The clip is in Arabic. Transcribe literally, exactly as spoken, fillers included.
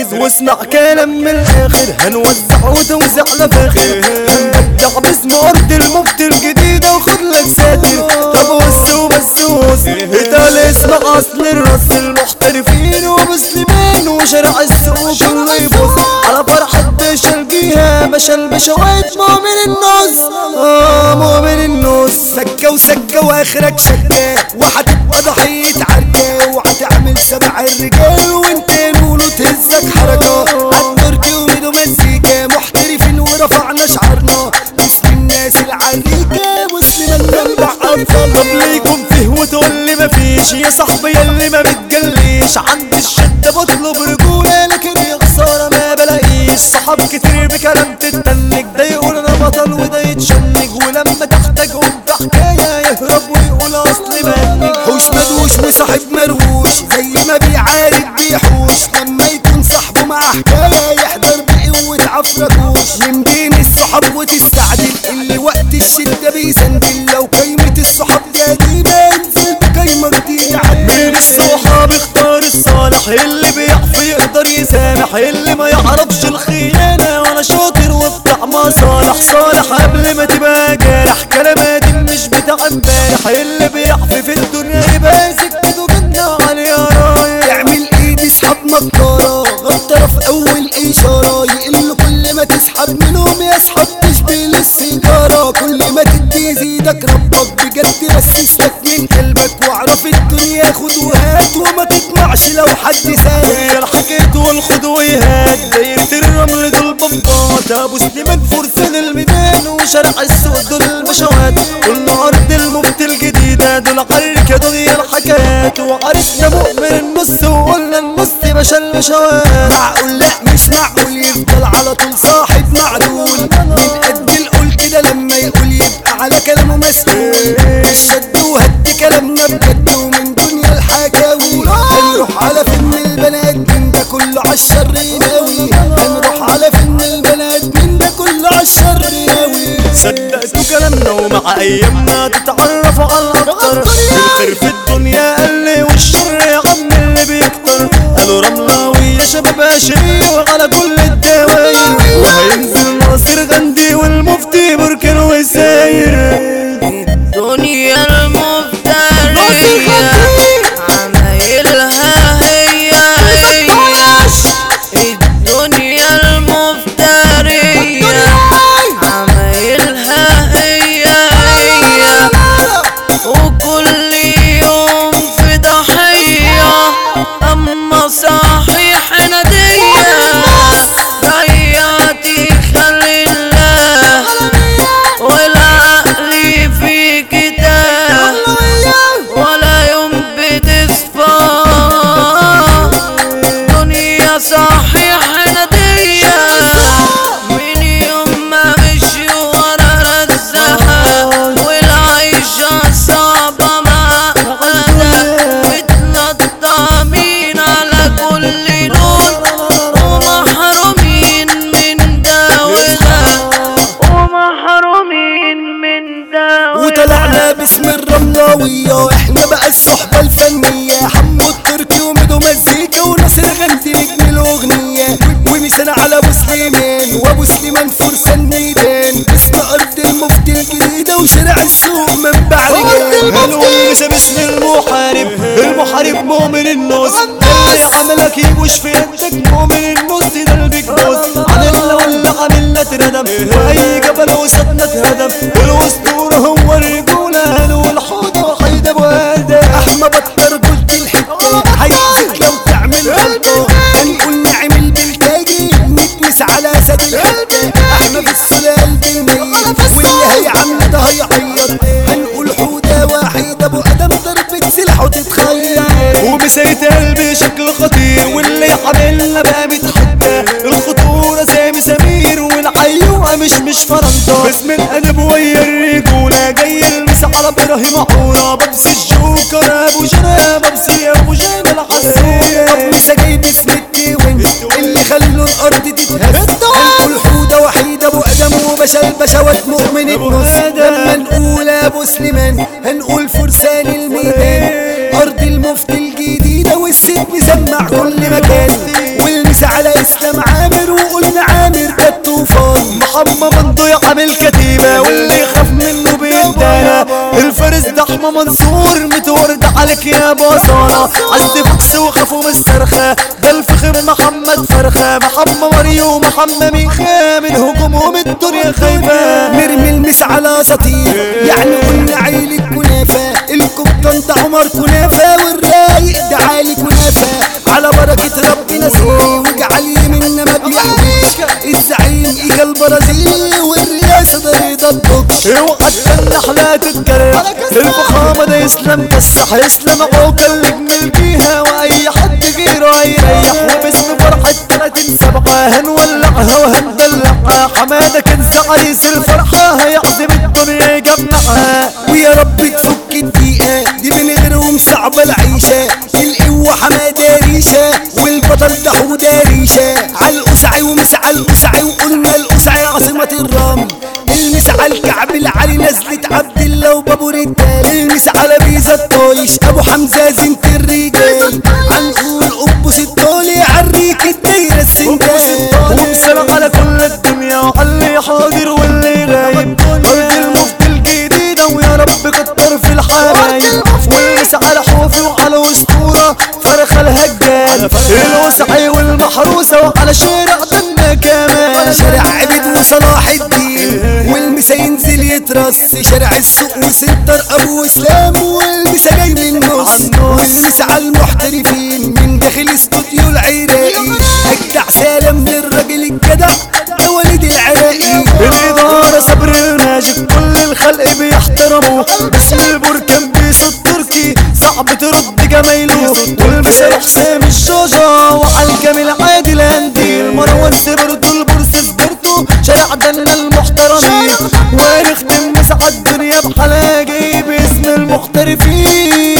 ركز واسمع كلام من الاخر، هنوزع وتوزع لفاخر، هنبدع باسم ارض المفتي الجديدة وخد لك ساتر. طب وس وبس وس اتقال اسمع اصل الرص المحترفين ومسلمين وشارع السوق كله يبص على فرحة باشا الجيهة باشا البشوات مؤمن النص. اه مؤمن النص سكة وسكة واخرك شكة وهتبقى ضحية عركة وهتعمل سبع الرجال وانت نقوله تهزك حركة. عالتركي وميدو مزيكا محترفين ورفعنا شعرنا باسم الناس العريكة مسلمة المنبع أطفال. طب ليكم فيه وتقول لي مفيش يا صاحبي ياللي ما بتجليش، عند الشدة بطلب رجولة لكن يا خسارة ما بلاقيش. صحاب كتير بكلام تتنك ده يقول انا بطل وده يتشنج، ولما تحتاجهم في حكاية يهرب ويقول اصلي بنك. حوش مدوش وصاحب مروش زي ما بيعارك بيحوش، لما يكون صاحبه مع حكاية يحضر بقوة عفركوش. من بين الصحاب وتستعدل اللي وقت الشدة بيسندل، لو قايمة الصحاب دي قديمة انزل بقايمة جديدة. من الصحاب اختار الصالح اللي بيعرف يقدر يسامح، اللي ما يعرفش الخيانة وانا شاطر وبتاع مصالح. صالح قبل ما تبقى جارح كلماتي مش بتاع امبارح، اللي بيعرف في الدنيا يبقى سكته جنة عليها رايح. تعمل ايد اسحب مكارة غطرة في اول اشارة، يقل كل ما تسحب منهم يسحب تشبه للسيجارة. كل ما تدي يزيدك ربك بجد بس اسلك من قلبك واعرف الدنيا خد وهات وما تطمعش لو حد سالك. الحكيت والخد ويهات دايرة الرمل دول بفضات، ابو سليمان فرسان الميدان وشارع السوق دول البشوات. قلنا ارض المفتي الجديدة دول عركة دنيا الحكايات، وعرفنا مؤمن النص وقلنا النص باشا البشوات. معقول لا مش معقول يفضل على طول صاحب معدول، من قد القول كده لما يقول يبقى على كلامه مسؤول. الشد وهد كلامنا بجد ومن دنيا الحكاوي، هنروح على فيلم البنات من ده كله عالشر يناوي، هنروح على فيلم البنات من ده كله عالشر يناوي. صدقتوا كلامنا ومع ايامنا تتعرفوا على الاكتر، الخير في الدنيا قل والشر يا عم اللي بيكتر. قالوا رملاوي يا شباب اشري وعلى كل الدواير، وهينزل ناصر غندي والمفتي بركان وساير. الدنيا المفترية عمايلها هي هي، الدنيا المفترية عمايلها هي هي، وكل يوم في ضحية أما صحيح ندية. ضيعتي خلي الله والعقل فيك تاه، ولا يوم بتصفى دنيا صحيح ندية. من يوم ما مشي ورا رزها والعيشة صعبة معقدة، متنطمين على كل لون ومحرومين من ده وده، ومحرومين من ده وده. وطلعنا باسم الرملاوية احنا بقى الصحبة الفنية، حمو التركي وميدو مزيكا وناصر غندي نجم الاغنية، ومثال على ابو سليمان وابو سليمان فرسان ميدان باسم ارض المفتي الجديدة وشارع السوق منبع رجال. هنقول باسم المحارب المحارب مؤمن النص، اللي عملك يبوش في يدك مؤمن النص ده البيج بوس. عملنا ولا عملنا اتردم واي جبل وسطنا اتهدم، الاسطورة هو الرجولة هنقول حوضة وحيد ابو ادم. احمى بطل رجولة الحتة هيأذيك لو تعمل غلطة، هنقول نعمل بالتاجي نتمس على سد الحتة. احنا في السلال بالميت واللي هيعمل ده هيعيط، هنقول حوضة واحد ابو ادم ضربة سلاح وتتخيل. ومسيت قلبي شكل خطير واللي عملنا بقى متحدى، الخطورة زي مسامير والعيوة مش مش فرنطة. باسم القلب ويا الرجولة جاي المس على ابراهيم عورة، ببسي الجوكر ابو جنى ببسي ابو جنى الحسون. مسا جاي باسم التيوين اللي خلوا الارض تتهز، هنقول حودة وحيد ابو ادم وباشا البشوات مؤمن النص. لما نقول ابو سليمان هنقول فرسان الميدان، ارض المفتي الجديدة والست مسمع كل مكان، والمس على اسلام عامر وقلنا عامر كالطوفان. محمد منضوي عامل كتيبة واللي يخاف منه بيدانا. الفارس ده احمى منصور متورد عليك يا بصارة. عز فوكس وخافوا من الصرخة ده الفخم محمد فرخة. محمد مريو محمد ميخا من هجومهم الدنيا خايفة. نرمي المس على سطير يعني قلنا عيل الكنافة. الكبطان ده عمر كنافة والرايق ده عالي كنافة. على بركة ربنا سيري واجعل يمنا ما بيحبش. الزعيم ايجا البرازيلي والرئاسة ده رضا الدكش. اوعى النحلة تتكرر الفخامة ده يسلم كالصح. يسلم عوكل نجم فيها واي حد غيره هيريح. وباسم فرحة تلاتين سبعة هنولعها وهندلعها. حمادة كنز عريس الفرحة هيعزم الدنيا يجمعها. ويا رب تفك الدقيقة دي من غيرهم صعبة العيشة. القوة حمادة ريشة والبطل ده حودة ريشة. عالقسعي ومسعى القسعي وقلنا القسعي عاصمة الرمل. المس على الكعب العالي نزلة عبد الله وبابو رجال. المس على بيزا الطايش ابو حمزة زينة الرجال. عنقول قبوس الطولي عالريك الدايرة السندال. ومسلم على كل الدنيا وعلي حاضر واللي غايب. ارض المفتي الجديدة ويا رب كتر في الحبايب. والمس على حوفي وعلى اسطورة فرخة الهجال. الوسعي والمحروسة وعلى شارع دنا كمان. شارع عبيد وصلاح الدين والمسا ينزل يترص. شارع السوق وسنتر ابو اسلام والمسا جاي من النص. والمسا على المحترفين من داخل استوديو العراقي. اجدع سلام للراجل الجدع ده وليد العراقي. الاداره صبر الماجيك كل الخلق بيحترموا. باسم البركان بيسو التركي صعب ترد جمايله. والمسا حسام الشجا وعلى الجميل عادل هنديل. مروان سبرتو البورس سبرتو شارع دنا المحترمين. ونختم مسا الدنيا بحلاقي باسم المحترفين.